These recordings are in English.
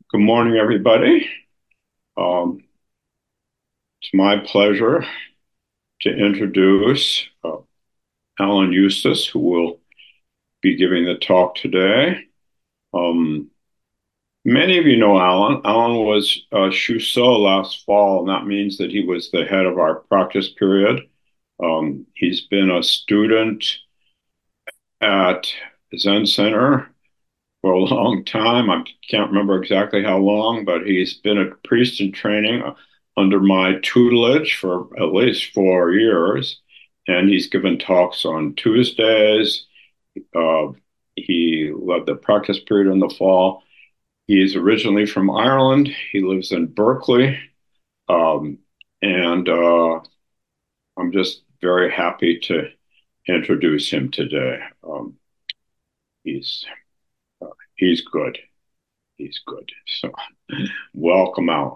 Good morning, everybody. Um, it's my pleasure to introduce Alan Eustace, who will be giving the talk today. Um, Many of you know Alan. Alan was Chusseau last fall, and that means that he was the head of our practice period. He's been a student at Zen Center for a long time. I can't remember exactly how long, but he's been a priest in training under my tutelage for at least 4 years. And he's given talks on Tuesdays. Uh, he led the practice period in the fall. He is originally from Ireland. He lives in Berkeley. Um, and I'm just very happy to introduce him today. He's he's good. He's good. So welcome out.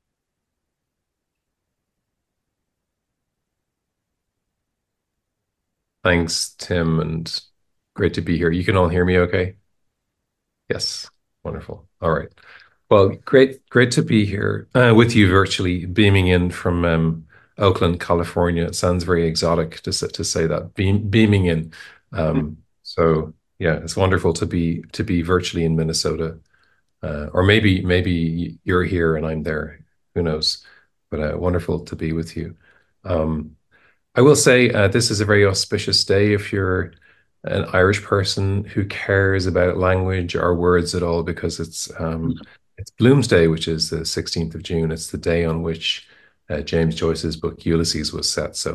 Thanks, Tim, and great to be here. You can all hear me okay? Yes. Wonderful. All right. Well, great to be here with you virtually, beaming in from Oakland, California. It sounds very exotic to say that, beaming in. So yeah, it's wonderful to be virtually in Minnesota. Or maybe you're here and I'm there. Who knows? But wonderful to be with you. Um, I will say this is a very auspicious day if you're an Irish person who cares about language or words at all, because it's Bloomsday, which is the 16th of June. It's the day on which James Joyce's book Ulysses was set. So,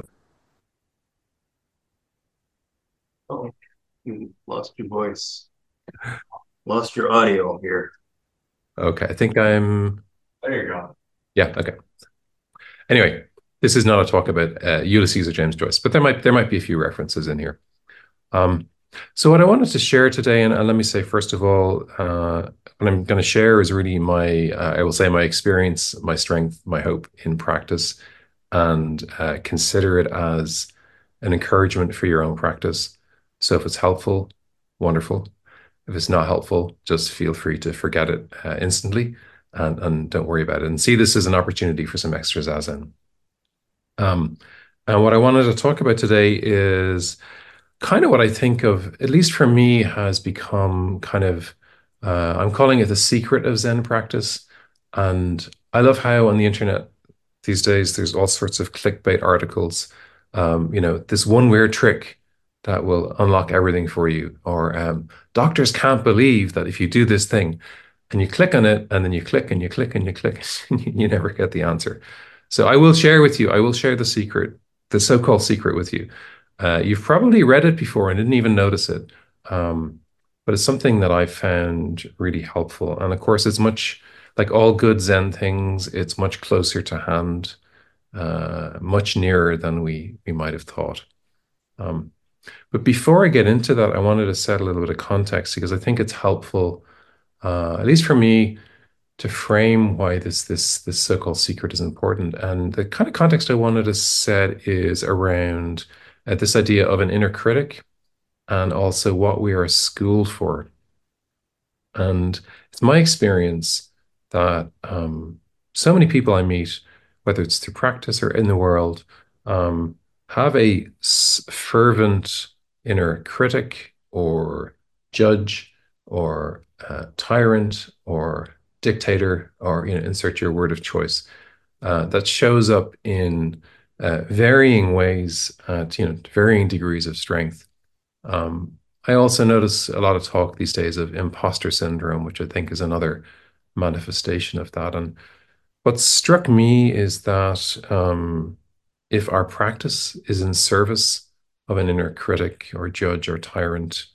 Oh, you lost your voice. Lost your audio here. okay, I think I'm, There you go. yeah, okay. Anyway, this is not a talk about Ulysses or James Joyce, but there might be a few references in here. Um, so what I wanted to share today, and let me say first of all, what I'm going to share is really I will say my experience, my strength, my hope in practice, and consider it as an encouragement for your own practice. So if it's helpful, wonderful. If it's not helpful, just feel free to forget it instantly and don't worry about it. And see this as an opportunity for some extra zazen. Um, and what I wanted to talk about today is kind of what I think of, at least for me, has become kind of, I'm calling it the secret of Zen practice. And I love how on the internet these days there's all sorts of clickbait articles. This one weird trick that will unlock everything for you, or doctors can't believe that if you do this thing and you click on it and then you click and you click and you click, and you never get the answer. So I will share the secret, the so-called secret with you. You've probably read it before and didn't even notice it. Um, but it's something that I found really helpful. And of course, it's much like all good Zen things, it's much closer to hand, much nearer than we might have thought. Um, but before I get into that, I wanted to set a little bit of context because I think it's helpful, at least for me, to frame why this so-called secret is important. And the kind of context I wanted to set is around this idea of an inner critic and also what we are schooled for. And it's my experience that so many people I meet, whether it's through practice or in the world, um, have a fervent inner critic or judge or tyrant or dictator, or insert your word of choice, that shows up in varying ways at varying degrees of strength. Um, I also notice a lot of talk these days of imposter syndrome, which I think is another manifestation of that. And what struck me is that if our practice is in service of an inner critic or judge or tyrant,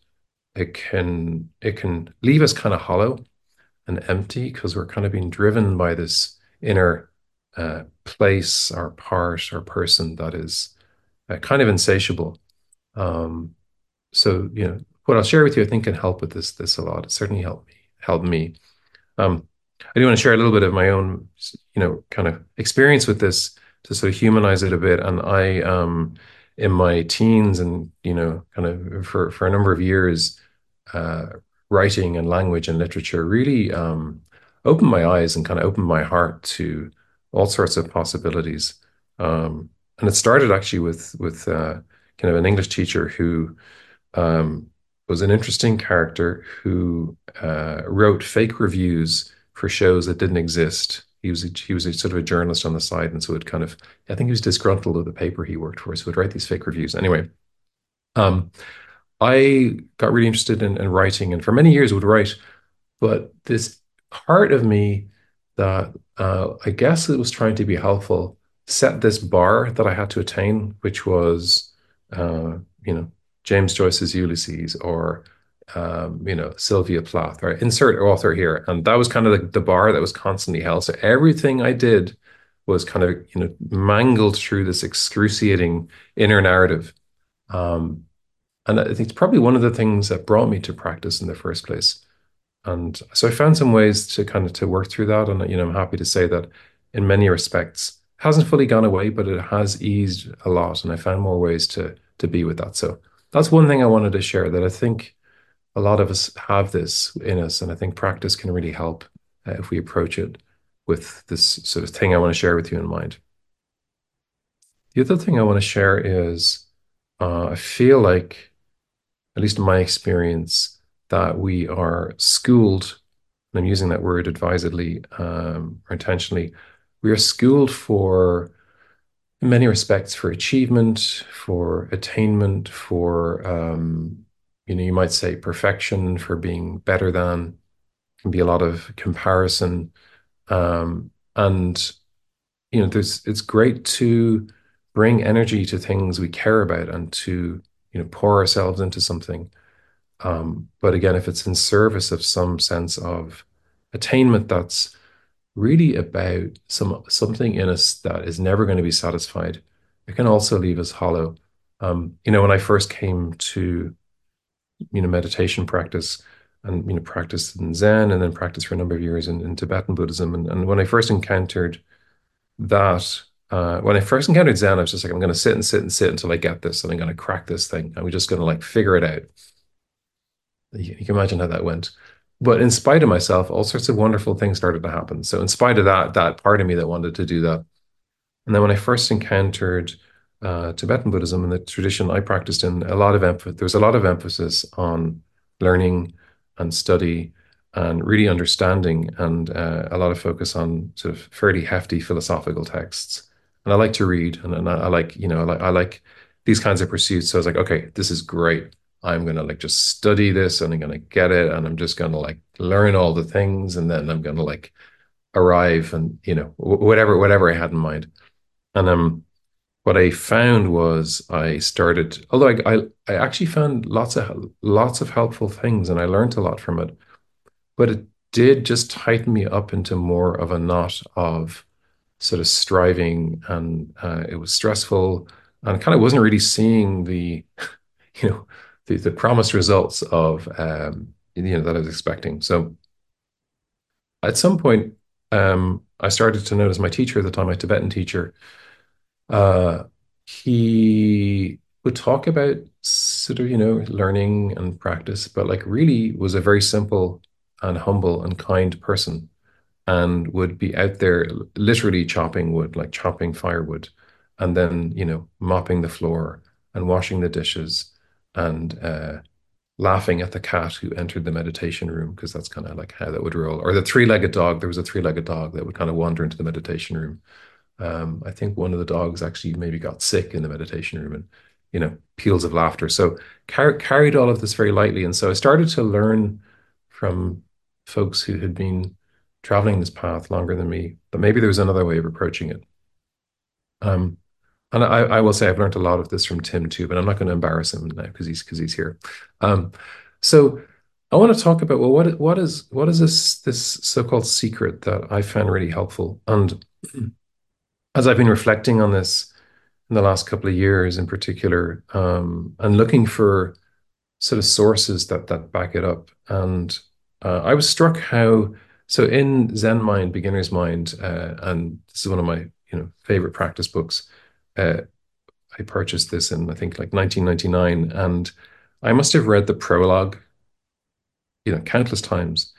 it can leave us kind of hollow and empty because we're kind of being driven by this inner place or part or person that is kind of insatiable. Um, so, what I'll share with you, I think can help with this a lot. It certainly helped me. Um, I do want to share a little bit of my own, kind of experience with this to sort of humanize it a bit. And in my teens and, kind of for a number of years, uh, writing and language and literature really opened my eyes and kind of opened my heart to all sorts of possibilities. And it started actually with kind of an English teacher who um, was an interesting character who wrote fake reviews for shows that didn't exist. He was a sort of a journalist on the side, and so it kind of I think he was disgruntled with the paper he worked for, so he'd write these fake reviews. Anyway, um, I got really interested in writing, and for many years would write. But this part of me that I guess it was trying to be helpful set this bar that I had to attain, which was, uh, you know, James Joyce's Ulysses or, Sylvia Plath, or insert author here. And that was kind of the bar that was constantly held. So everything I did was kind of, mangled through this excruciating inner narrative. Um, and I think it's probably one of the things that brought me to practice in the first place. And so I found some ways to kind of to work through that. And I'm happy to say that in many respects, it hasn't fully gone away, but it has eased a lot. And I found more ways to be with that. So that's one thing I wanted to share that I think a lot of us have this in us. And I think practice can really help if we approach it with this sort of thing I want to share with you in mind. The other thing I want to share is I feel like, at least in my experience, that we are schooled, and I'm using that word advisedly or intentionally, we are schooled for, in many respects, for achievement, for attainment, for, you might say perfection, for being better than, can be a lot of comparison. And, it's great to bring energy to things we care about and to, pour ourselves into something. But again, if it's in service of some sense of attainment that's really about something in us that is never going to be satisfied, it can also leave us hollow. When I first came to, meditation practice and, practiced in Zen and then practiced for a number of years in Tibetan Buddhism. And when I first encountered Zen, I was just like, I'm going to sit and sit and sit until I get this and I'm going to crack this thing. And we're just going to like figure it out. You can imagine how that went. But in spite of myself, all sorts of wonderful things started to happen. So in spite of that part of me that wanted to do that. And then when I first encountered Tibetan Buddhism and the tradition I practiced in, there was a lot of emphasis on learning and study and really understanding, and a lot of focus on sort of fairly hefty philosophical texts. And I like to read, and I like, I like these kinds of pursuits. So I was like, okay, this is great. I'm gonna like just study this, and I'm gonna get it, and I'm just gonna like learn all the things, and then I'm gonna like arrive, and whatever I had in mind. And what I found was I started, although I actually found lots of helpful things, and I learned a lot from it, but it did just tighten me up into more of a knot of sort of striving, and it was stressful, and I kind of wasn't really seeing you know, the promised results of that I was expecting. So at some point, I started to notice my teacher at the time, my Tibetan teacher. Uh, he would talk about sort of, learning and practice, but like really was a very simple and humble and kind person, and would be out there literally chopping wood, like chopping firewood, and then, mopping the floor and washing the dishes and laughing at the cat who entered the meditation room, because that's kind of like how that would roll. Or the three-legged dog. There was a three-legged dog that would kind of wander into the meditation room. I think one of the dogs actually maybe got sick in the meditation room, and, peals of laughter. So carried all of this very lightly. And so I started to learn from folks who had been traveling this path longer than me, but maybe there was another way of approaching it. Um, and I will say I've learned a lot of this from Tim too, but I'm not going to embarrass him now because he's here. Um, so I want to talk about, well, what is this so-called secret that I found really helpful? And as I've been reflecting on this in the last couple of years in particular, and looking for sort of sources that back it up. And I was struck how, so in Zen Mind, Beginner's Mind, and this is one of my favorite practice books. Uh, I purchased this in I think like 1999, and I must have read the prologue, countless times.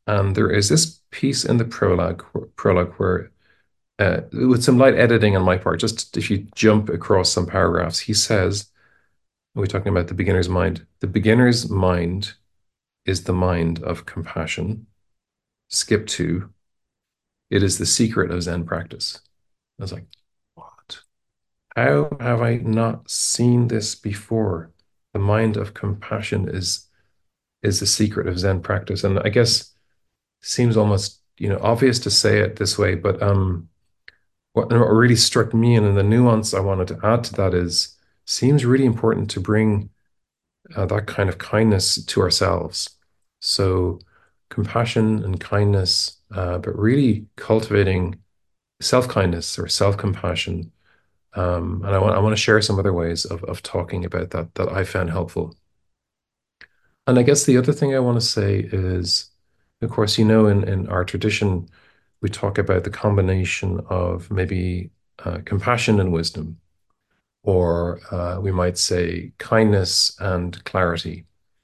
And there is this piece in the prologue where, with some light editing on my part, just if you jump across some paragraphs, he says, we're talking about the beginner's mind. The beginner's mind is the mind of compassion. Skip two, it is the secret of Zen practice. I was like, what? How have I not seen this before? The mind of compassion is the secret of Zen practice. And I guess seems almost, obvious to say it this way, but what really struck me and the nuance I wanted to add to that is seems really important to bring that kind of kindness to ourselves. So compassion and kindness, but really cultivating self-kindness or self-compassion. And I want to share some other ways of talking about that I found helpful. And I guess the other thing I want to say is, of course, in our tradition, we talk about the combination of maybe compassion and wisdom, or we might say kindness and clarity,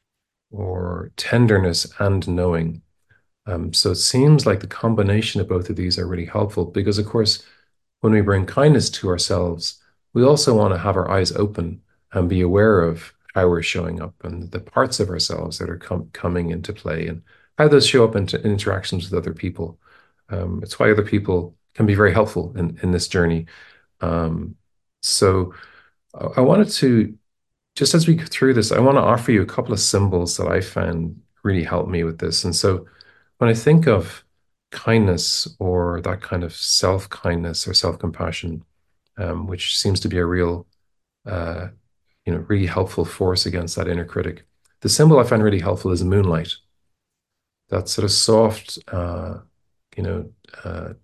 or tenderness and knowing. So it seems like the combination of both of these are really helpful because, of course, when we bring kindness to ourselves, we also want to have our eyes open and be aware of how we're showing up and the parts of ourselves that are coming into play and how those show up in interactions with other people. It's why other people can be very helpful in this journey. Um, so I wanted to, just as we go through this, I want to offer you a couple of symbols that I found really help me with this. And so when I think of kindness or that kind of self-kindness or self-compassion, which seems to be a real, uh, really helpful force against that inner critic. The symbol I find really helpful is moonlight. That sort of soft, you know, uh,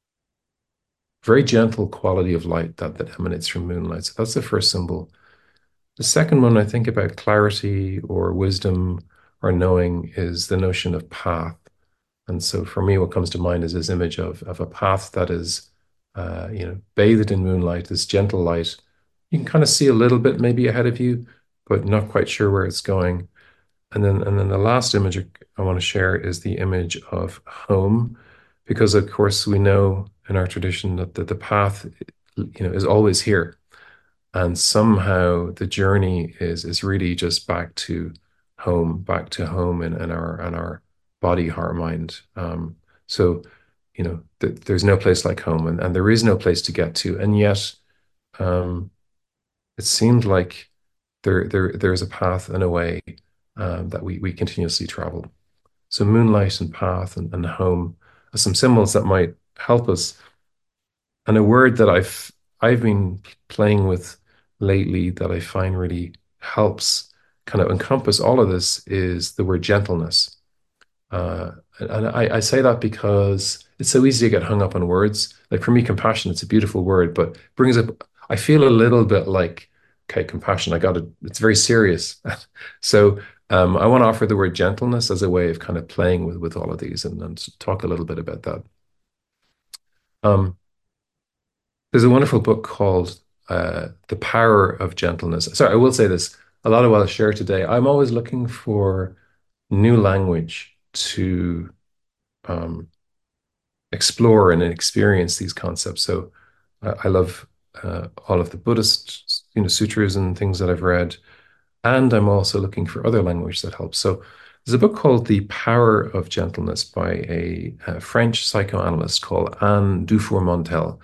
very gentle quality of light that emanates from moonlight. So that's the first symbol. The second one I think about clarity or wisdom or knowing is the notion of path. And so for me, what comes to mind is this image of a path that is, bathed in moonlight, this gentle light. You can kind of see a little bit maybe ahead of you, but not quite sure where it's going. And then the last image I want to share is the image of home, because of course we know in our tradition that the path, is always here. And somehow the journey is really just back to home and our body, heart, mind. So, there's no place like home, and there is no place to get to, and yet um, it seems like there's a path and a way that we continuously travel. So moonlight and path and home are some symbols that might help us. And a word that I've been playing with lately that I find really helps kind of encompass all of this is the word gentleness. And I say that because it's so easy to get hung up on words. Like for me, compassion, it's a beautiful word, but brings up, I feel a little bit like, okay, compassion, I got it. It's very serious. So I want to offer the word gentleness as a way of kind of playing with all of these and talk a little bit about that. Um, there's a wonderful book called The Power of Gentleness. Sorry, I will say this. A lot of what I'll share today, I'm always looking for new language to um, explore and experience these concepts. So I love all of the Buddhist, sutras and things that I've read, and I'm also looking for other language that helps. So there's a book called The Power of Gentleness by a French psychoanalyst called Anne Dufour-Montel.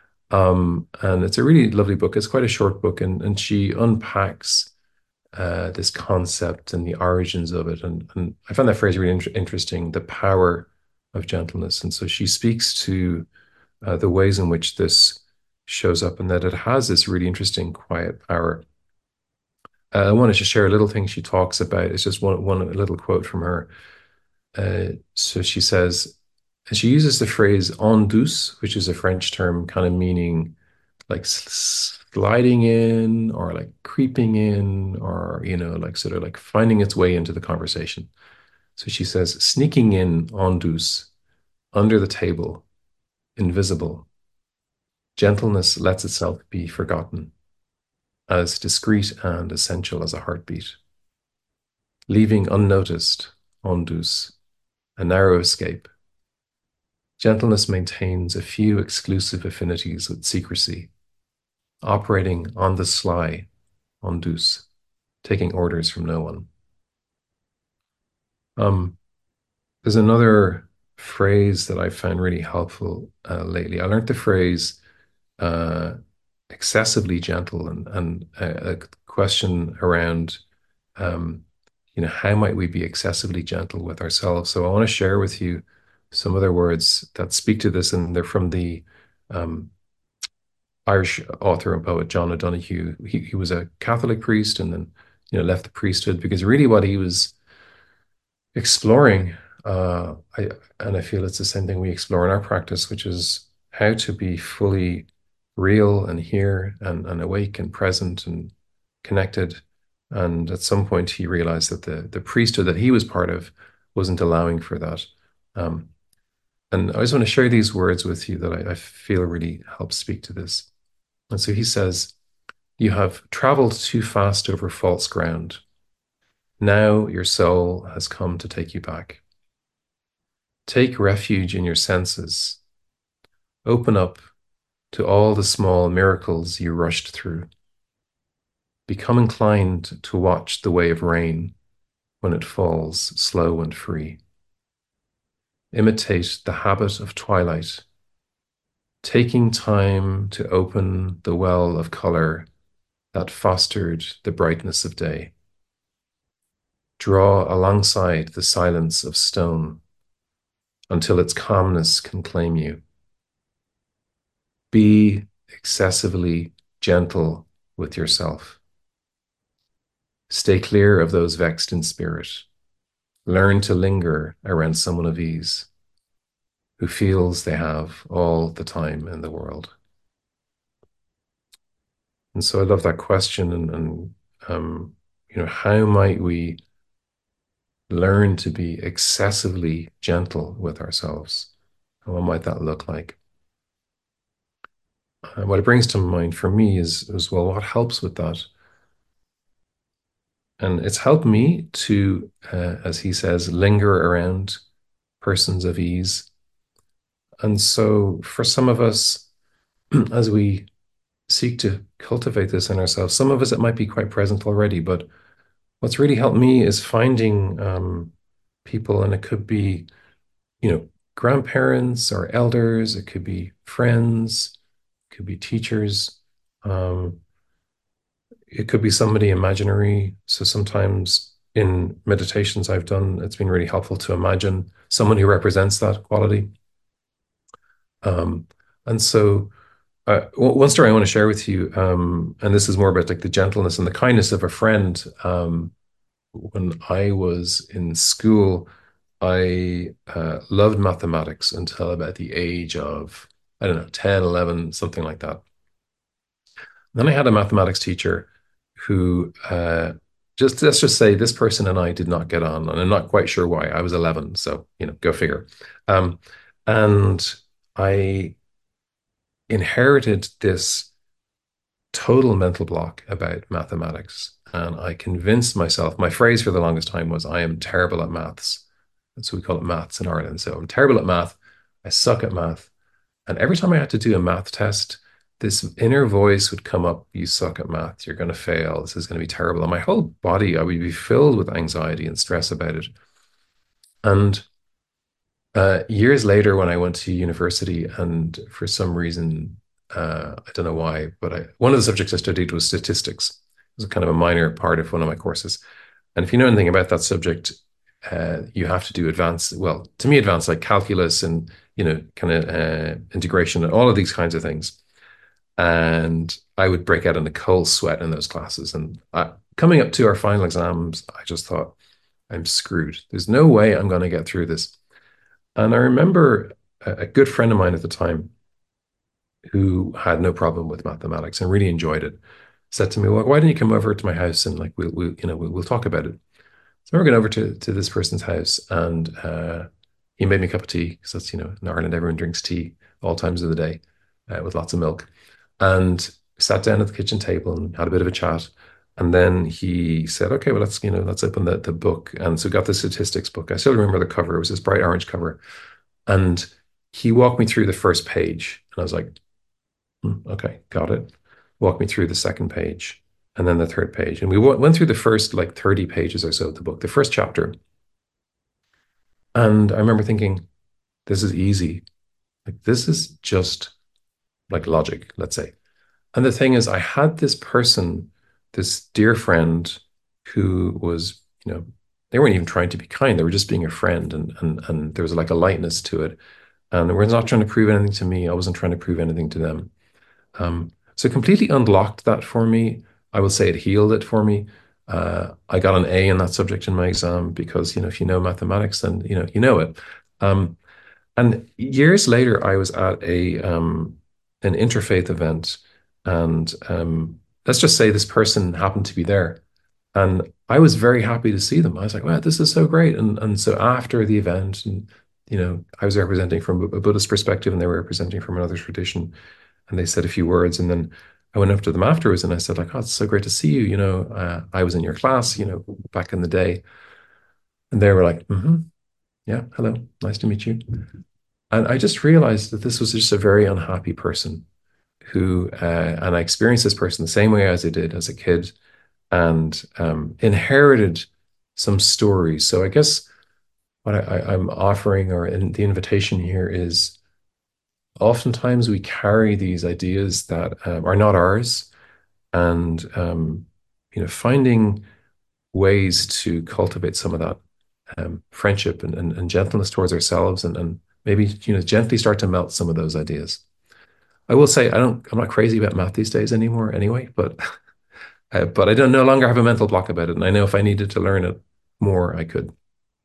And it's a really lovely book. It's quite a short book, and she unpacks this concept and the origins of it. And I found that phrase really interesting, the power of gentleness. And so she speaks to the ways in which this shows up and that it has this really interesting quiet power. I wanted to share a little thing she talks about. It's just one little quote from her. So she says, and she uses the phrase en douce, which is a French term kind of meaning like sliding in or like creeping in or, like sort of like finding its way into the conversation. So she says, sneaking in en douce, under the table, invisible. Gentleness lets itself be forgotten, as discreet and essential as a heartbeat. Leaving unnoticed, en douce, a narrow escape. Gentleness maintains a few exclusive affinities with secrecy, operating on the sly, en douce, taking orders from no one. Um, there's another phrase that I found really helpful lately. I learned the phrase uh, excessively gentle and a question around, um, how might we be excessively gentle with ourselves? So I want to share with you some other words that speak to this, and they're from the um, Irish author and poet John O'Donoghue. He was a Catholic priest and then, left the priesthood because really what he was exploring, and I feel it's the same thing we explore in our practice, which is how to be fully real and here and awake and present and connected. And at some point, he realized that the priesthood that he was part of wasn't allowing for that. Um, and I just want to share these words with you that I feel really help speak to this. And so he says, "You have traveled too fast over false ground. Now your soul has come to take you back. Take refuge in your senses. Open up to all the small miracles you rushed through. Become inclined to watch the way of rain when it falls slow and free. Imitate the habit of twilight, taking time to open the well of color that fostered the brightness of day. Draw alongside the silence of stone until its calmness can claim you. Be excessively gentle with yourself. Stay clear of those vexed in spirit. Learn to linger around someone of ease who feels they have all the time in the world." And so I love that question. And how might we learn to be excessively gentle with ourselves? And what might that look like? What it brings to mind for me is well, what helps with that? And it's helped me to, as he says, linger around persons of ease. And so for some of us, as we seek to cultivate this in ourselves, some of us it might be quite present already, but what's really helped me is finding people, and it could be, grandparents or elders, it could be friends, it could be teachers. Um, it could be somebody imaginary. So sometimes in meditations I've done, it's been really helpful to imagine someone who represents that quality. Um, and so one story I want to share with you, and this is more about like the gentleness and the kindness of a friend. When I was in school, I loved mathematics until about the age of, I don't know, 10, 11, something like that. Then I had a mathematics teacher who just let's just say this person and I did not get on, and I'm not quite sure why. I was 11, so go figure. Um, and I inherited this total mental block about mathematics, and I convinced myself. My phrase for the longest time was, "I am terrible at maths." And so we call it maths in Ireland. So I'm terrible at math. I suck at math. And every time I had to do a math test, this inner voice would come up: "You suck at math. You're going to fail. This is going to be terrible." And my whole body, I would be filled with anxiety and stress about it. And years later, when I went to university, and for some reason, I don't know why, but one of the subjects I studied was statistics. It was kind of a minor part of one of my courses. And if you know anything about that subject, you have to do advanced, well, to me, advanced like calculus and, kind of integration and all of these kinds of things. And I would break out in a cold sweat in those classes. And coming up to our final exams, I just thought, I'm screwed. There's no way I'm going to get through this. And I remember a good friend of mine at the time who had no problem with mathematics and really enjoyed it said to me, "Well, why don't you come over to my house and like we'll talk about it." So we're going over to this person's house, and he made me a cup of tea because that's, in Ireland everyone drinks tea all times of the day, with lots of milk, and sat down at the kitchen table and had a bit of a chat. And then he said, okay, well, let's open the book. And so we got the statistics book. I still remember the cover. It was this bright orange cover. And he walked me through the first page. And I was like, okay, got it. Walked me through the second page and then the third page. And we went through the first like 30 pages or so of the book, the first chapter. And I remember thinking, this is easy. Like, this is just like logic, let's say. And the thing is, I had this person, this dear friend who was, they weren't even trying to be kind. They were just being a friend. And there was like a lightness to it. And they were not trying to prove anything to me. I wasn't trying to prove anything to them. So it completely unlocked that for me. I will say it healed it for me. I got an A in that subject in my exam because, if you know mathematics, then, you know it. Um, and years later, I was at an interfaith event, and let's just say this person happened to be there, and I was very happy to see them. I was like, "Wow, this is so great!" And so after the event, and I was representing from a Buddhist perspective, and they were representing from another tradition, and they said a few words, and then I went up to them afterwards, and I said, like, "Oh, it's so great to see you. I was in your class, back in the day," and they were like, "Mm-hmm, yeah, hello, nice to meet you." And I just realized that this was just a very unhappy person and I experienced this person the same way as I did as a kid and inherited some stories. So I guess what I'm offering or the invitation here is oftentimes we carry these ideas that are not ours and, finding ways to cultivate some of that friendship and gentleness towards ourselves and maybe gently start to melt some of those ideas. I will say I'm not crazy about math these days anymore anyway, but I don't no longer have a mental block about it, and I know if I needed to learn it more, I could.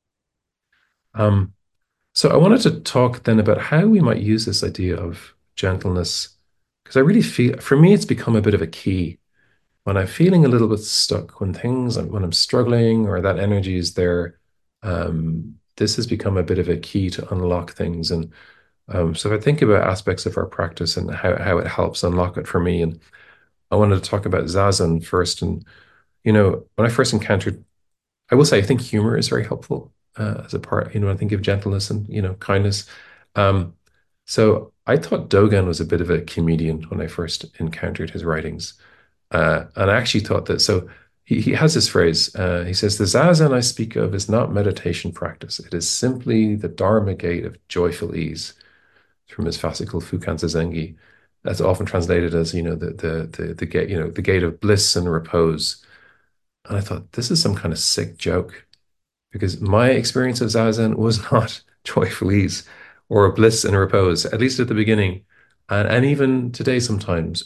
Um, so I wanted to talk then about how we might use this idea of gentleness, because I really feel for me it's become a bit of a key when I'm feeling a little bit stuck, when I'm struggling or that energy is there. This has become a bit of a key to unlock things. And so if I think about aspects of our practice and how it helps unlock it for me, and I wanted to talk about Zazen first. And, when I first encountered, I will say, I think humor is very helpful as a part, I think of gentleness and, kindness. Um, so I thought Dogen was a bit of a comedian when I first encountered his writings. And I actually thought that, so he has this phrase, he says, the Zazen I speak of is not meditation practice. It is simply the Dharma gate of joyful ease from his fascicle Fukan Zazengi. That's often translated as, the gate, the gate of bliss and repose. And I thought, this is some kind of sick joke because my experience of Zazen was not joyful ease or bliss and repose, at least at the beginning, and even today sometimes.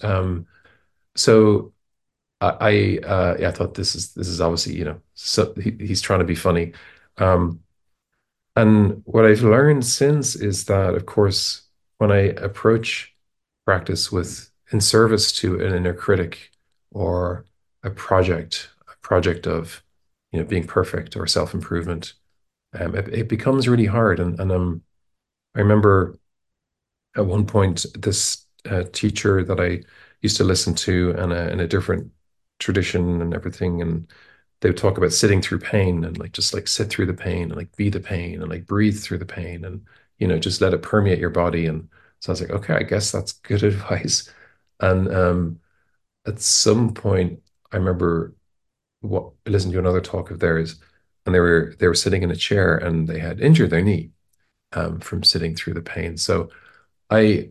So yeah, I thought this is obviously, so he's trying to be funny. Um, and what I've learned since is that, of course, when I approach practice with in service to an inner critic or a project of, being perfect or self-improvement, it becomes really hard. And I remember at one point this teacher that I used to listen to in a different tradition and everything, and they would talk about sitting through pain and like just like sit through the pain and like be the pain and like breathe through the pain and just let it permeate your body. And so I was like, okay, I guess that's good advice. And at some point, I remember what I listened to another talk of theirs, and they were sitting in a chair and they had injured their knee from sitting through the pain. So I,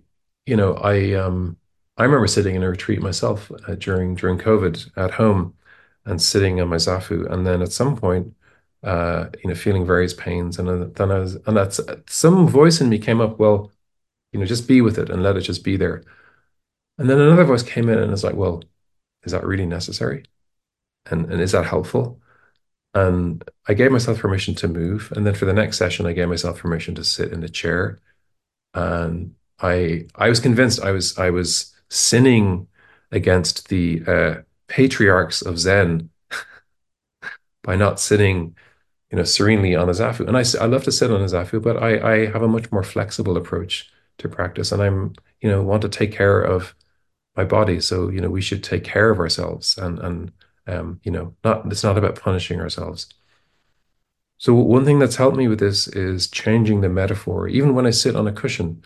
I remember sitting in a retreat myself during COVID at home and sitting on my zafu, and then at some point, feeling various pains, and then and that's some voice in me came up. Well, just be with it and let it just be there. And then another voice came in and was like, well, is that really necessary? And is that helpful? And I gave myself permission to move, and then for the next session, I gave myself permission to sit in a chair. And I was convinced I was sinning against the patriarchs of Zen by not sitting, serenely on a zafu. And I love to sit on a zafu, but I have a much more flexible approach to practice, and want to take care of my body. So we should take care of ourselves, and Not it's not about punishing ourselves. So one thing that's helped me with this is changing the metaphor, even when I sit on a cushion,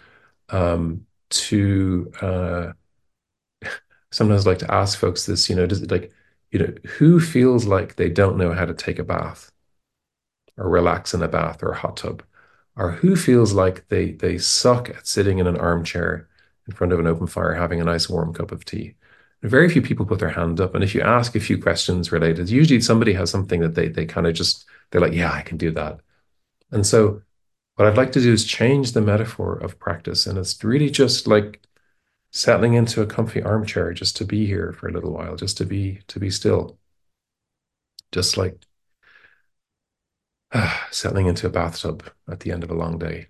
to sometimes like to ask folks this, does it like, who feels like they don't know how to take a bath or relax in a bath or a hot tub? Or who feels like they suck at sitting in an armchair in front of an open fire having a nice warm cup of tea? Very few people put their hand up. And if you ask a few questions related, usually somebody has something that they kind of just they're like, yeah, I can do that. And so what I'd like to do is change the metaphor of practice. And it's really just like settling into a comfy armchair just to be here for a little while, just to be still, just like settling into a bathtub at the end of a long day,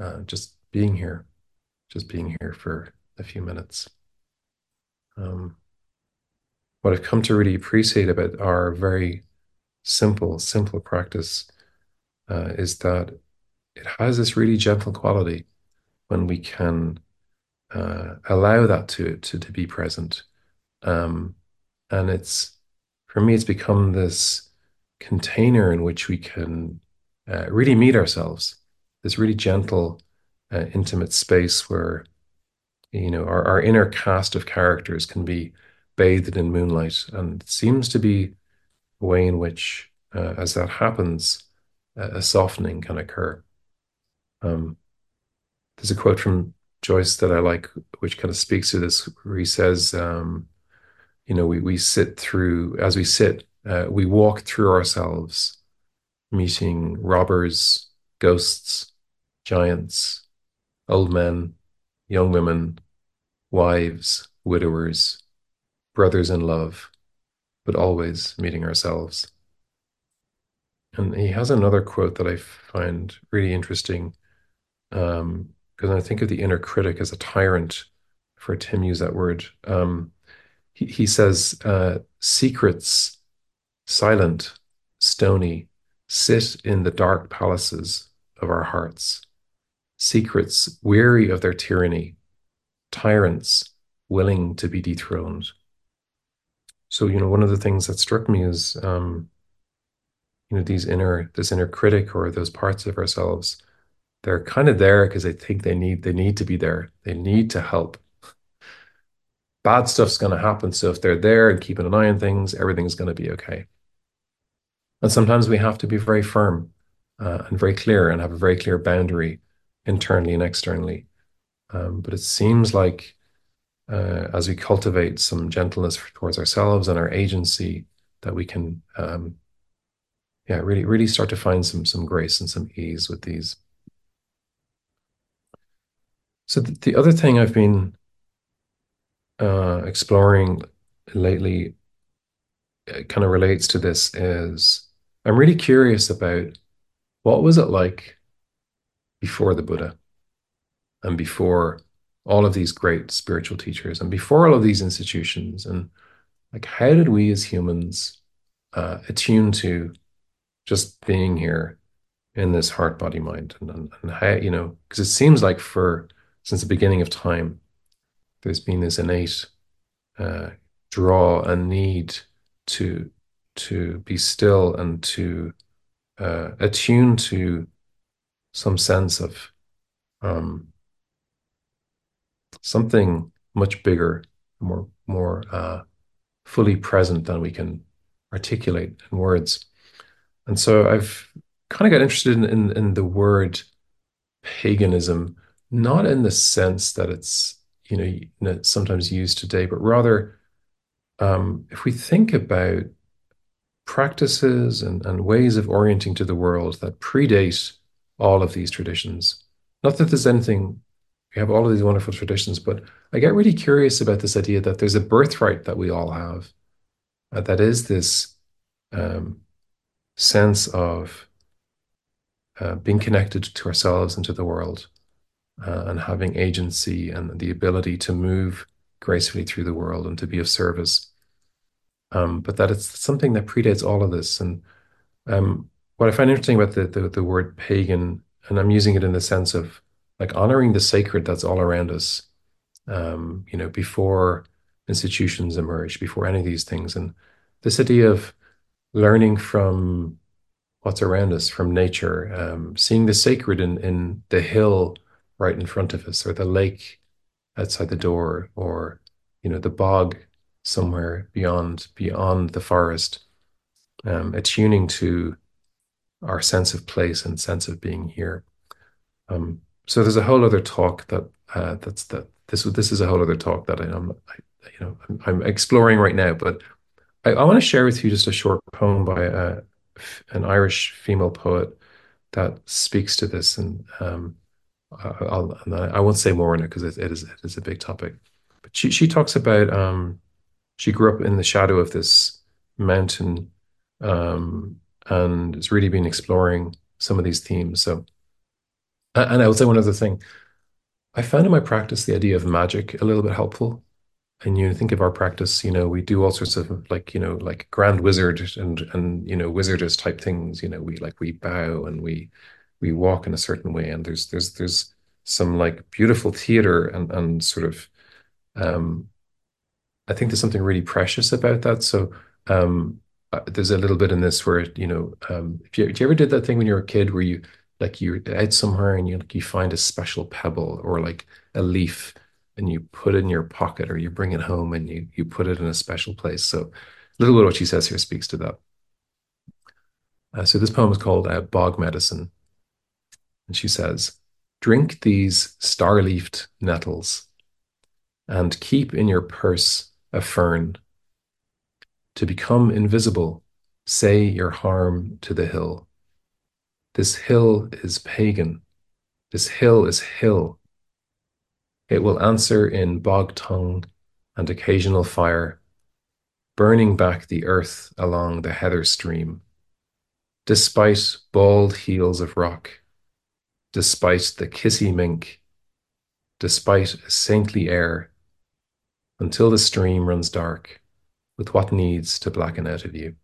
just being here for a few minutes. Um, what I've come to really appreciate about our very simple practice is that it has this really gentle quality when we can allow that to be present. Um, and for me, it's become this container in which we can really meet ourselves, this really gentle, intimate space where, our inner cast of characters can be bathed in moonlight. And it seems to be a way in which, as that happens, a softening can occur. Um, there's a quote from Joyce that I like, which kind of speaks to this, where he says, we sit through, as we sit, we walk through ourselves, meeting robbers, ghosts, giants, old men, young women, wives, widowers, brothers in love, but always meeting ourselves. And he has another quote that I find really interesting, because I think of the inner critic as a tyrant, for Tim use that word. He says, secrets, silent, stony, sit in the dark palaces of our hearts. Secrets, weary of their tyranny, tyrants, willing to be dethroned. So, one of the things that struck me is, this inner critic or those parts of ourselves, they're kind of there because they think they need to be there. They need to help. Bad stuff's going to happen. So if they're there and keeping an eye on things, everything's going to be okay. And sometimes we have to be very firm and very clear and have a very clear boundary internally and externally. But it seems like as we cultivate some gentleness towards ourselves and our agency, that we can, really start to find some grace and some ease with these. So the other thing I've been exploring lately kind of relates to this is I'm really curious about what was it like before the Buddha and before all of these great spiritual teachers and before all of these institutions, and like how did we as humans attune to just being here in this heart, body, mind, and how, because it seems like since the beginning of time, there's been this innate uh, draw and need to be still and to attune to some sense of um, something much bigger, more fully present than we can articulate in words. And so I've kind of got interested in the word paganism, not in the sense that it's sometimes used today, but rather if we think about practices and ways of orienting to the world that predate all of these traditions. Not that there's anything, we have all of these wonderful traditions, but I get really curious about this idea that there's a birthright that we all have, that is this um, sense of being connected to ourselves and to the world, and having agency and the ability to move gracefully through the world and to be of service. But that it's something that predates all of this. And what I find interesting about the word pagan, and I'm using it in the sense of like honoring the sacred that's all around us, before institutions emerged, before any of these things. And this idea of learning from what's around us, from nature, seeing the sacred in the hill right in front of us, or the lake outside the door, or the bog somewhere beyond the forest, attuning to our sense of place and sense of being here. So there's a whole other talk that this is a whole other talk that I'm exploring right now. But I want to share with you just a short poem by an Irish female poet that speaks to this, and I won't say more on it because it is a big topic. But she talks about she grew up in the shadow of this mountain, um, and has really been exploring some of these themes. So, and I would say one other thing. I found in my practice the idea of magic a little bit helpful. And think of our practice, we do all sorts of like grand wizard and wizardess type things. We bow and we walk in a certain way, and there's some like beautiful theater and sort of um I think there's something really precious about that. So there's a little bit in this where if you ever did that thing when you were a kid where you're out somewhere and you find a special pebble or like a leaf and you put it in your pocket or you bring it home and you put it in a special place. So a little bit of what she says here speaks to that. So this poem is called Bog Medicine, and she says, "Drink these star-leafed nettles and keep in your purse a fern. To become invisible, say your harm to the hill. This hill is pagan. This hill is hill. It will answer in bog tongue and occasional fire, burning back the earth along the heather stream, despite bald heels of rock, despite the kissy mink, despite a saintly air, until the stream runs dark with what needs to blacken out of you."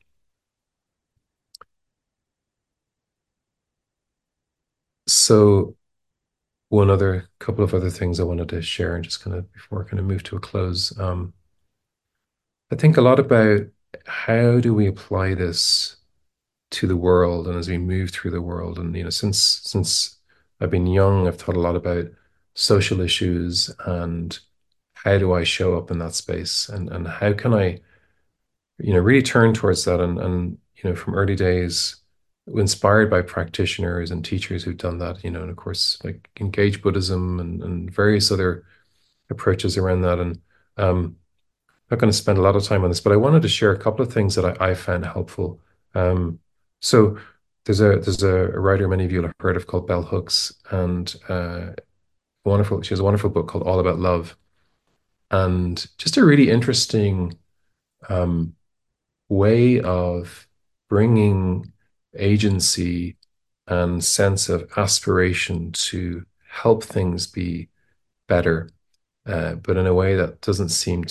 So one other couple of other things I wanted to share and just kind of before I kind of move to a close. I think a lot about how do we apply this to the world and as we move through the world. And since I've been young, I've thought a lot about social issues and how do I show up in that space and how can I really turn towards that and from early days inspired by practitioners and teachers who've done that, and of course like engaged Buddhism and various other approaches around that. And I'm not going to spend a lot of time on this, but I wanted to share a couple of things that I found helpful. So there's a writer many of you will have heard of called Bell Hooks, and she has a wonderful book called All About Love, and just a really interesting um, way of bringing agency and sense of aspiration to help things be better, but in a way that doesn't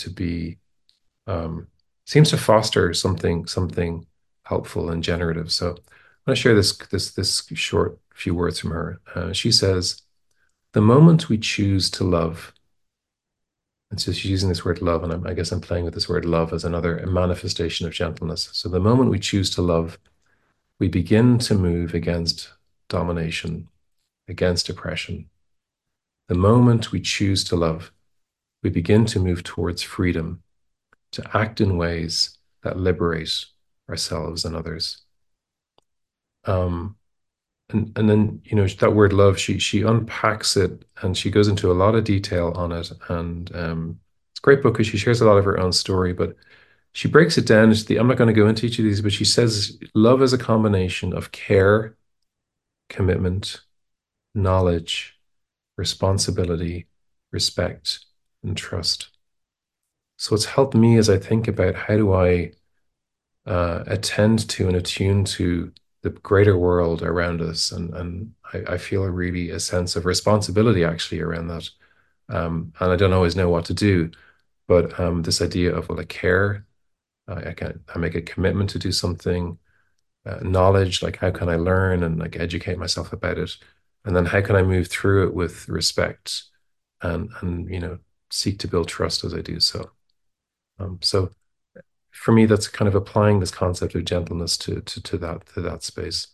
um, seems to foster something helpful and generative. So I'm going to share this short few words from her. She says, "The moment we choose to love," and so she's using this word love, and I guess I'm playing with this word love as another manifestation of gentleness. So the moment we choose to love, we begin to move against domination, against oppression. The moment we choose to love, we begin to move towards freedom, to act in ways that liberate ourselves and others. Um, and then that word love, she unpacks it and she goes into a lot of detail on it. And it's a great book because she shares a lot of her own story, but she breaks it down. I'm not going to go into each of these, but she says love is a combination of care, commitment, knowledge, responsibility, respect, and trust. So it's helped me as I think about how do I attend to and attune to the greater world around us. And I feel really a sense of responsibility actually around that. And I don't always know what to do, but this idea of, well, I care, I make a commitment to do something, knowledge, like how can I learn and like educate myself about it? And then how can I move through it with respect and seek to build trust as I do so. So for me, that's kind of applying this concept of gentleness to that space.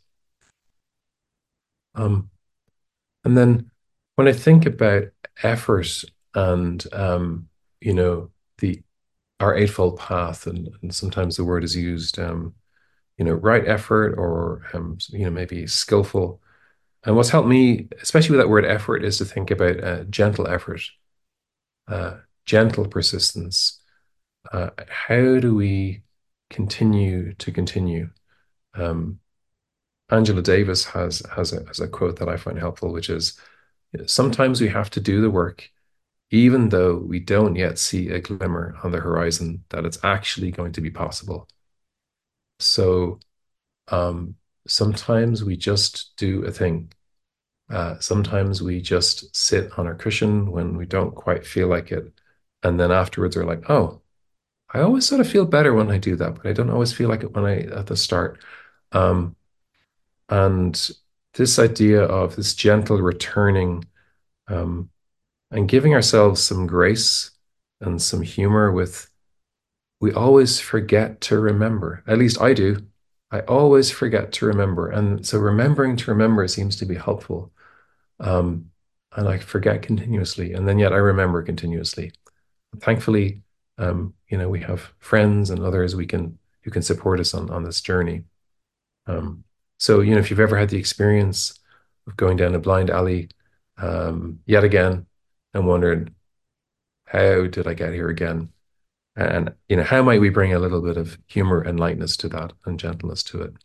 Um, and then when I think about effort and you know, the our eightfold path, and sometimes the word is used, right effort or maybe skillful. And what's helped me, especially with that word effort, is to think about gentle effort, uh, gentle persistence. How do we continue to continue? Um, Angela Davis has a quote that I find helpful, which is sometimes we have to do the work, even though we don't yet see a glimmer on the horizon that it's actually going to be possible. So sometimes we just do a thing. Sometimes we just sit on our cushion when we don't quite feel like it. And then afterwards we're like, oh, I always sort of feel better when I do that, but I don't always feel like it when I at the start. Um, and this idea of this gentle returning, um, and giving ourselves some grace and some humor with, we always forget to remember. At least I do. I always forget to remember. And so remembering to remember seems to be helpful. Um, and I forget continuously, and then yet I remember continuously. Thankfully, we have friends and others we can who can support us on this journey. Um, so, if you've ever had the experience of going down a blind alley, yet again, and wondered, how did I get here again? And, how might we bring a little bit of humor and lightness to that and gentleness to it?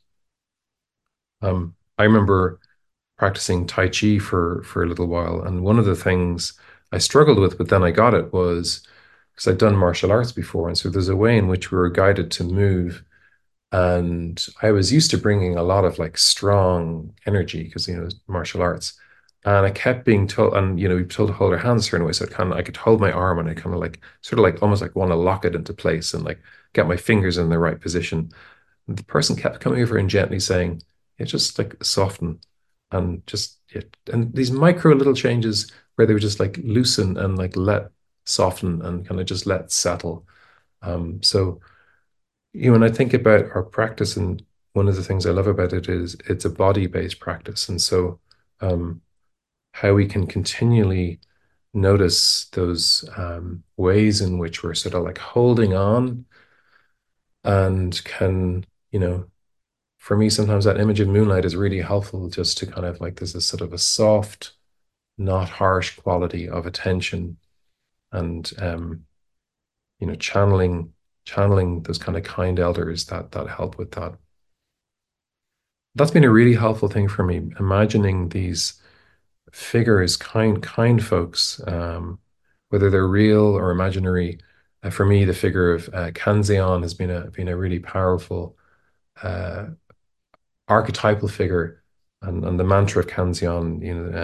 I remember practicing Tai Chi for a little while, and one of the things I struggled with, but then I got it, was because I'd done martial arts before, and so there's a way in which we were guided to move. And I was used to bringing a lot of like strong energy because, martial arts. And I kept being told, and, we told to hold our hands a certain way. So I could hold my arm and I kind of like, sort of like almost like want to lock it into place and like get my fingers in the right position. And the person kept coming over and gently saying, yeah, just like soften and just, yeah. And these micro little changes where they would just like loosen and like let soften and kind of just let settle. So, when I think about our practice, and one of the things I love about it is it's a body-based practice. And so, um, how we can continually notice those ways in which we're sort of like holding on and can, for me, sometimes that image of moonlight is really helpful just to kind of like, there's this sort of a soft, not harsh quality of attention and, channeling those kind of kind elders that help with that. That's been a really helpful thing for me, imagining these figures, kind folks, whether they're real or imaginary. For me, the figure of Kanzeon has been a really powerful uh, archetypal figure, and the mantra of Kanzeon,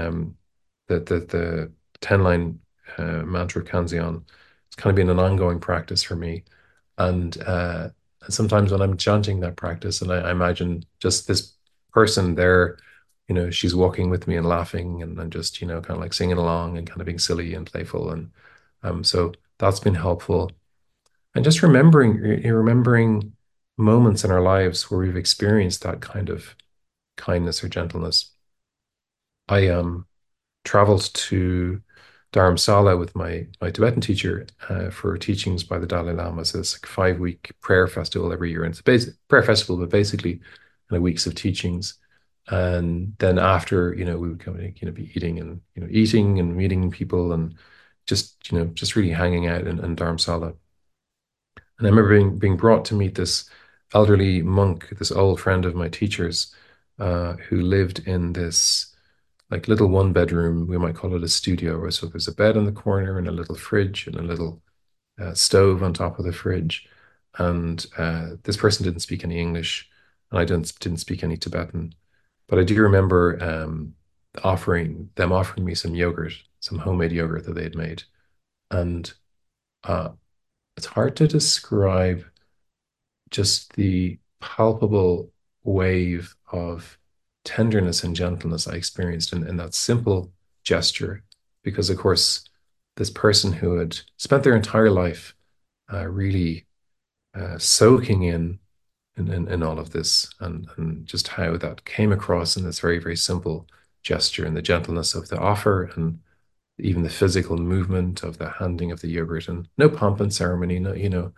the 10 line mantra of Kanzeon, it's kind of been an ongoing practice for me. And sometimes when I'm chanting that practice, and I imagine just this person there, she's walking with me and laughing and just, kind of like singing along and kind of being silly and playful. And so that's been helpful. And just remembering moments in our lives where we've experienced that kind of kindness or gentleness. I traveled to Dharamsala with my Tibetan teacher for teachings by the Dalai Lama. So it's like a 5 week prayer festival every year. And it's a basic prayer festival, but basically weeks of teachings. And then after, we would come, be eating and meeting people and just really hanging out in Dharamsala. And I remember being brought to meet this elderly monk, this old friend of my teacher's, who lived in this like little one bedroom. We might call it a studio. So there's a bed in the corner and a little fridge and a little stove on top of the fridge. And this person didn't speak any English, and I didn't speak any Tibetan. But I do remember offering me some yogurt, some homemade yogurt that they had made. And uh, it's hard to describe just the palpable wave of tenderness and gentleness I experienced in that simple gesture. Because, of course, this person who had spent their entire life really soaking in all of this, and just how that came across in this very, very simple gesture, and the gentleness of the offer, and even the physical movement of the handing of the yogurt, and no pomp and ceremony, no,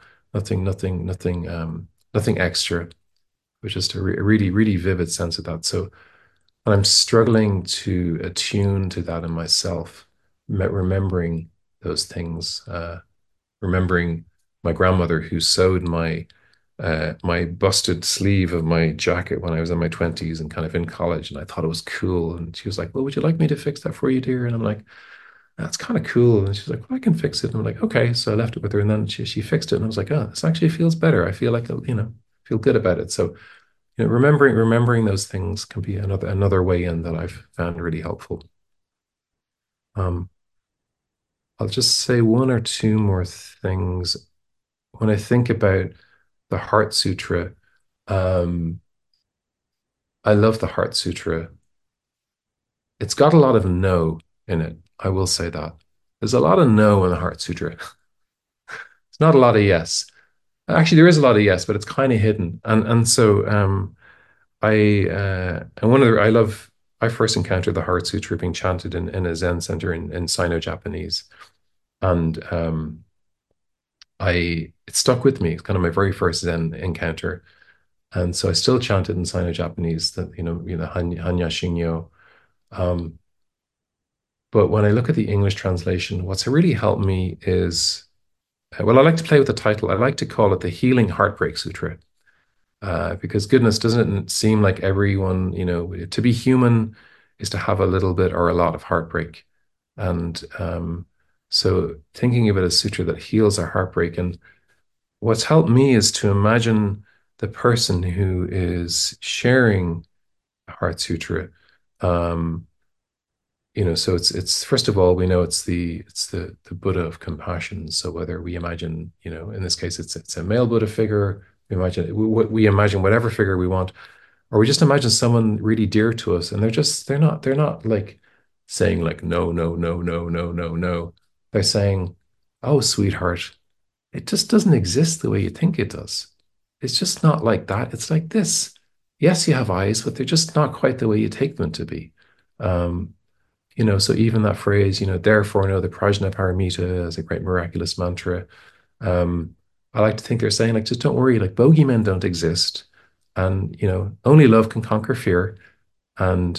nothing extra, but just a really, really vivid sense of that. So, and I'm struggling to attune to that in myself, remembering those things, remembering my grandmother who sewed my busted sleeve of my jacket when I was in my 20s and kind of in college, and I thought it was cool. And she was like, "Well, would you like me to fix that for you, dear?" And I'm like, "That's kind of cool." And she's like, "Well, I can fix it." And I'm like, "Okay." So I left it with her, and then she fixed it, and I was like, "Oh, this actually feels better. I feel like feel good about it." So remembering those things can be another way in that I've found really helpful. Um, I'll just say one or two more things. When I think about the Heart Sutra, um, I love the Heart Sutra. It's got a lot of no in it. I will say that. There's a lot of no in the Heart Sutra. It's not a lot of yes. Actually, there is a lot of yes, but it's kind of hidden. And so and one of the I love I first encountered the Heart Sutra being chanted in a Zen center in Sino-Japanese. And it stuck with me. It's kind of my very first Zen encounter. And so I still chanted in Sino-Japanese that, Hanya Shingyo. Um, but when I look at the English translation, what's really helped me is, well, I like to play with the title. I like to call it the Healing Heartbreak Sutra. Because goodness, doesn't it seem like everyone, to be human is to have a little bit or a lot of heartbreak. And so thinking of it as sutra that heals our heartbreak. And what's helped me is to imagine the person who is sharing a Heart Sutra. Um, so it's first of all, we know it's the Buddha of compassion. So whether we imagine, in this case, it's a male Buddha figure, we imagine whatever figure we want, or we just imagine someone really dear to us, and they're not like saying like no, no, no, no, no, no, no. They're saying, "Oh, sweetheart, it just doesn't exist the way you think it does. It's just not like that. It's like this. Yes, you have eyes, but they're just not quite the way you take them to be." Um, so even that phrase, therefore know the prajna paramita is a great miraculous mantra. Um, I like to think they're saying, like, just don't worry, like bogeymen don't exist. And, only love can conquer fear. And,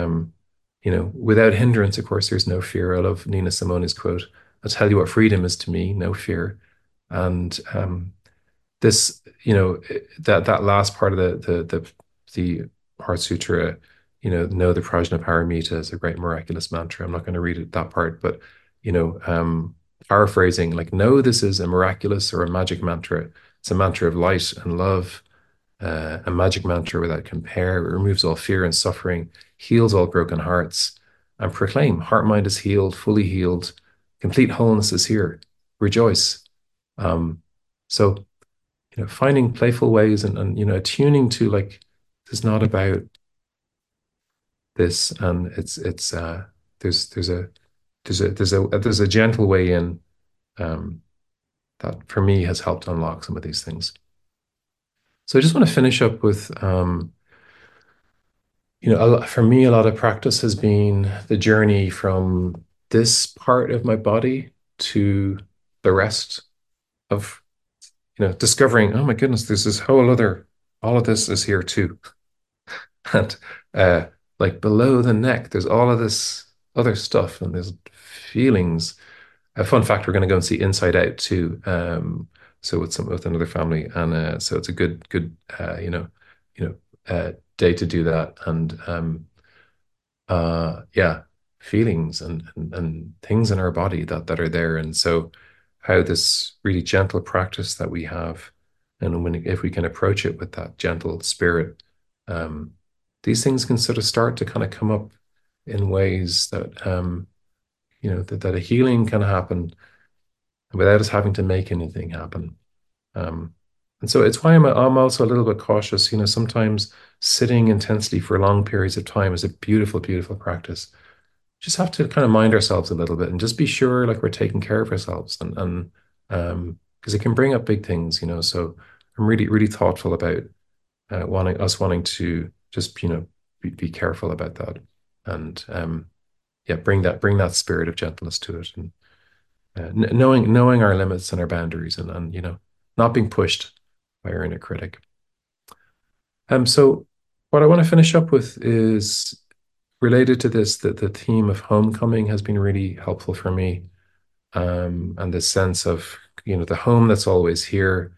without hindrance, of course, there's no fear. I love Nina Simone's quote: "I'll tell you what freedom is to me, no fear." And this, that last part of the Heart Sutra, know the Prajna Paramita is a great miraculous mantra. I'm not going to read it that part, but you know, um, paraphrasing, like, no, this is a miraculous or a magic mantra. It's a mantra of light and love, a magic mantra without compare. It removes all fear and suffering, heals all broken hearts, and proclaim: heart, mind is healed, fully healed, complete wholeness is here. Rejoice. Um, so finding playful ways, and attuning to, like, it's not about this, and there's a gentle way in, um, that for me has helped unlock some of these things. So I just want to finish up with, for me, a lot of practice has been the journey from this part of my body to the rest of, discovering, oh my goodness, there's this whole other, all of this is here too. And uh, like below the neck, there's all of this other stuff, and there's feelings. A fun fact: we're going to go and see Inside Out too. So with another family, and so it's a good day to do that. And yeah, feelings and things in our body that are there. And so how this really gentle practice that we have, and if we can approach it with that gentle spirit, um, these things can sort of start to kind of come up in ways that, that a healing can happen without us having to make anything happen. Um, and so it's why I'm also a little bit cautious. Sometimes sitting intensely for long periods of time is a beautiful, beautiful practice. Just have to kind of mind ourselves a little bit and just be sure, like, we're taking care of ourselves, and because it can bring up big things, you know. So I'm really, really thoughtful about wanting to just, you know, be careful about that, and yeah, bring that spirit of gentleness to it, and knowing our limits and our boundaries, and you know, not being pushed by our inner critic. So what I want to finish up with is related to this, that the theme of homecoming has been really helpful for me, and this sense of, you know, the home that's always here.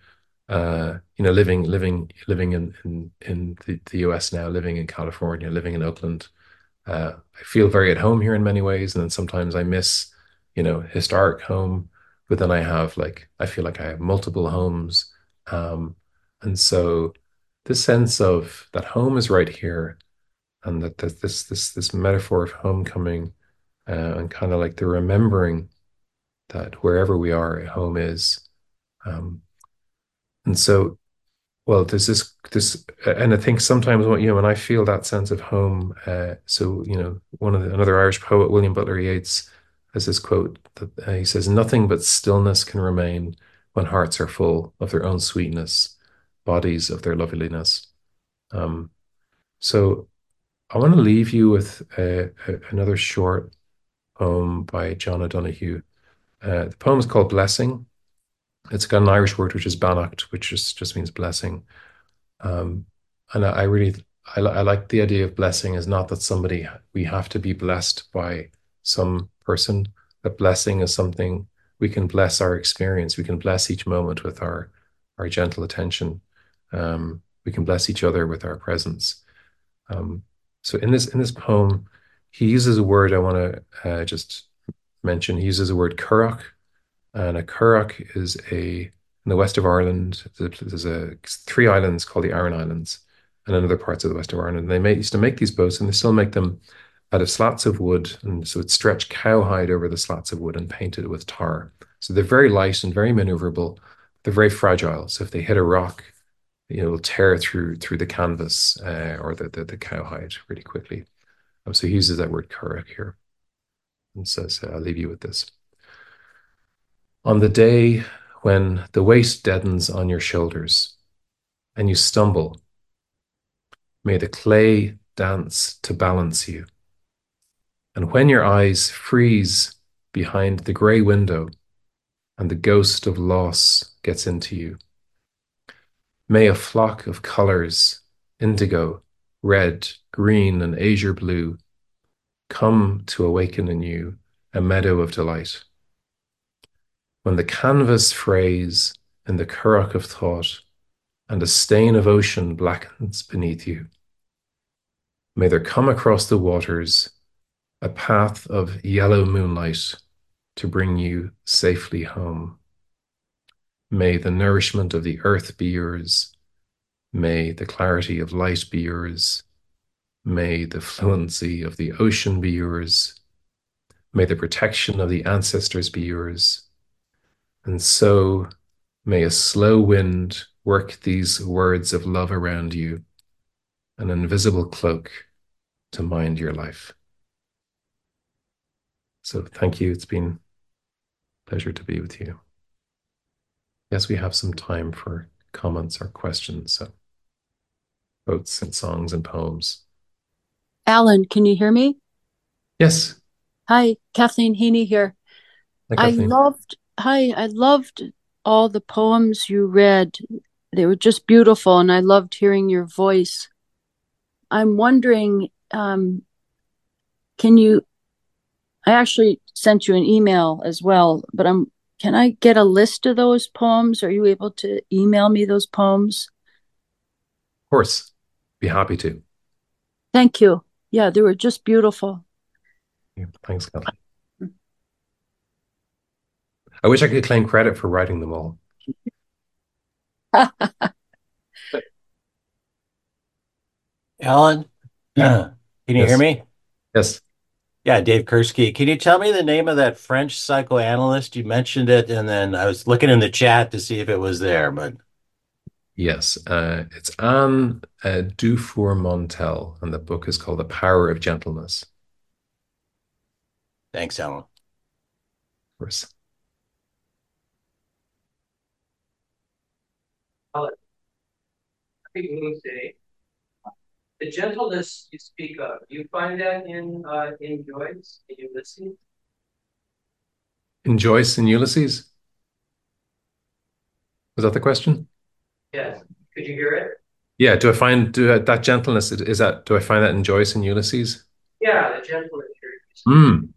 You know, living in the US now, living in California, living in Oakland. I feel very at home here in many ways, and then sometimes I miss, you know, historic home. But then I feel like I have multiple homes, and so this sense of that home is right here, and that this metaphor of homecoming, and kind of like the remembering that wherever we are, home is. Um, and so, well, there's and I think sometimes when, you know, when I feel that sense of home, so, you know, another Irish poet, William Butler Yeats, has this quote that he says, "Nothing but stillness can remain when hearts are full of their own sweetness, bodies of their loveliness." Um, so I want to leave you with another short poem by John O'Donoghue. The poem is called Blessing. It's got an Irish word which is Bannacht, which just means blessing. Um, and I really I like the idea of blessing is not that we have to be blessed by some person. That blessing is something we can bless our experience. We can bless each moment with our gentle attention. We can bless each other with our presence. Um, so in this poem, he uses a word I want to just mention. He uses the word currach, and a currach is in the west of Ireland. There's three islands called the Aran Islands, and in other parts of the west of Ireland. And used to make these boats, and they still make them out of slats of wood, and so it's stretched cowhide over the slats of wood and painted with tar. So they're very light and very maneuverable. They're very fragile. So if they hit a rock, you know, it'll tear through the canvas, or the cowhide really quickly. So he uses that word currach here, and says, "I'll leave you with this. On the day when the weight deadens on your shoulders and you stumble, may the clay dance to balance you. And when your eyes freeze behind the grey window and the ghost of loss gets into you, may a flock of colors, indigo, red, green, and azure blue, come to awaken in you a meadow of delight. When the canvas frays in the currach of thought and a stain of ocean blackens beneath you, may there come across the waters a path of yellow moonlight to bring you safely home. May the nourishment of the earth be yours. May the clarity of light be yours. May the fluency of the ocean be yours. May the protection of the ancestors be yours. And so may a slow wind work these words of love around you, an invisible cloak to mind your life. So thank you. It's been a pleasure to be with you. Yes, we have some time for comments or questions. So quotes and songs and poems. Alan, can you hear me? Yes. Hi, Kathleen Heaney here. Hi, Kathleen. I loved all the poems you read. They were just beautiful, and I loved hearing your voice. I'm wondering, I actually sent you an email as well, but can I get a list of those poems? Are you able to email me those poems? Of course. Be happy to. Thank you. Yeah, they were just beautiful. Yeah, thanks, Kathleen. I wish I could claim credit for writing them all. Alan, can you hear Yes. me? Yes. Yeah, Dave Kursky. Can you tell me the name of that French psychoanalyst? You mentioned it, and then I was looking in the chat to see if it was there, but Yes. It's Anne Dufour-Montel, and the book is called The Power of Gentleness. thanks, Alan. Of course. Happy Moon's Day. The gentleness you speak of, you find that in Joyce, in Ulysses? In Joyce and Ulysses? Was that the question? Yes. Could you hear it? Yeah. That gentleness? Do I find that in Joyce and Ulysses? Yeah, the gentleness you're Hmm.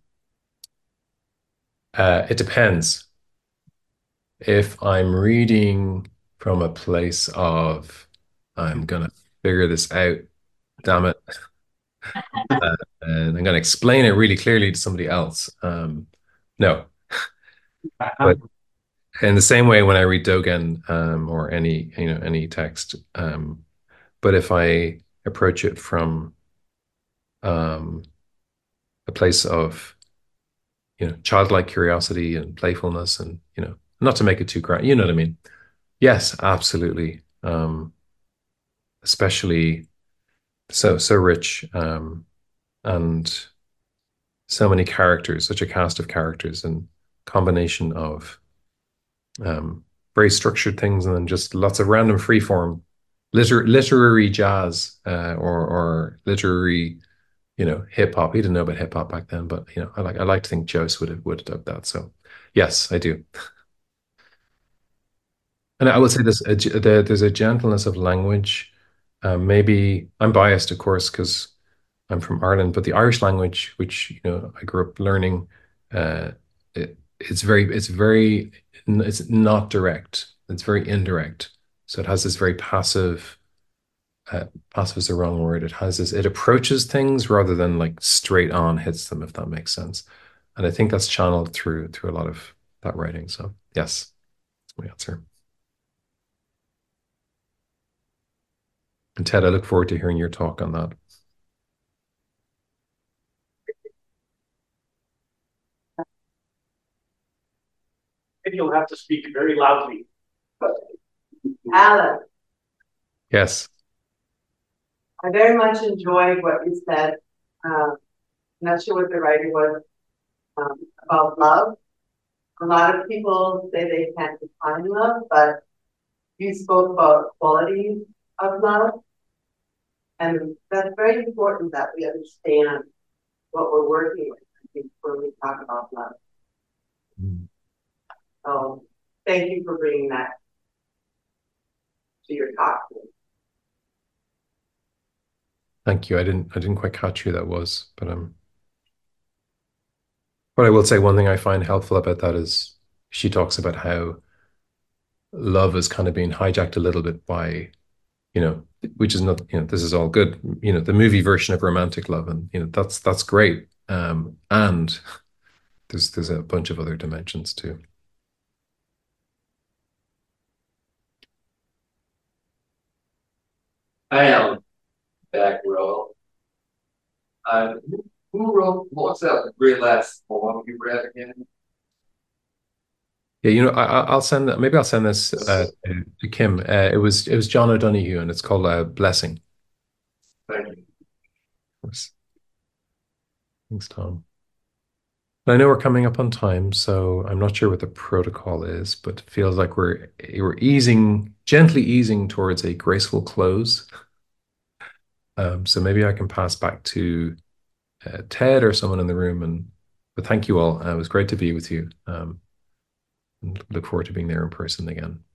It depends. If I'm reading from a place of, I'm gonna figure this out, damn it, and I'm gonna explain it really clearly to somebody else. No, but in the same way when I read Dogen, or any text, but if I approach it from um, a place of childlike curiosity and playfulness, and not to make it too grand, you know what I mean? Yes, absolutely. Especially so rich, and so many characters, such a cast of characters, and combination of very structured things, and then just lots of random freeform literary jazz, or literary, hip hop. He didn't know about hip hop back then, but I like to think Joyce would have dug that. So yes, I do. And I would say there's a gentleness of language. Maybe I'm biased, of course, because I'm from Ireland, but the Irish language, which I grew up learning, uh, it's not direct. It's very indirect. So it has this very passive. Passive is the wrong word. It approaches things rather than like straight on hits them, if that makes sense. And I think that's channeled through a lot of that writing. So yes, that's my answer. And Ted, I look forward to hearing your talk on that. And you'll have to speak very loudly. Alan, Yes. I very much enjoyed what you said. Not sure what the writing was, about love. A lot of people say they can't define love, but you spoke about qualities of love. And that's very important that we understand what we're working with, I think, when we talk about love. Mm. So thank you for bringing that to your talk. Thank you. I didn't quite catch who that was, but I will say one thing I find helpful about that is she talks about how love is kind of being hijacked a little bit by, which is not, this is all good, the movie version of romantic love, and that's great. And there's a bunch of other dimensions too. I am back row. Who wrote, what's that very last poem you read again? Yeah, I'll send that. Maybe I'll send this to Kim. It was John O'Donoghue, and it's called Blessing. Thank you. Of course. Thanks, Tom. I know we're coming up on time, so I'm not sure what the protocol is, but it feels like we're gently easing towards a graceful close. So maybe I can pass back to Ted or someone in the room, but thank you all. It was great to be with you. And look forward to being there in person again.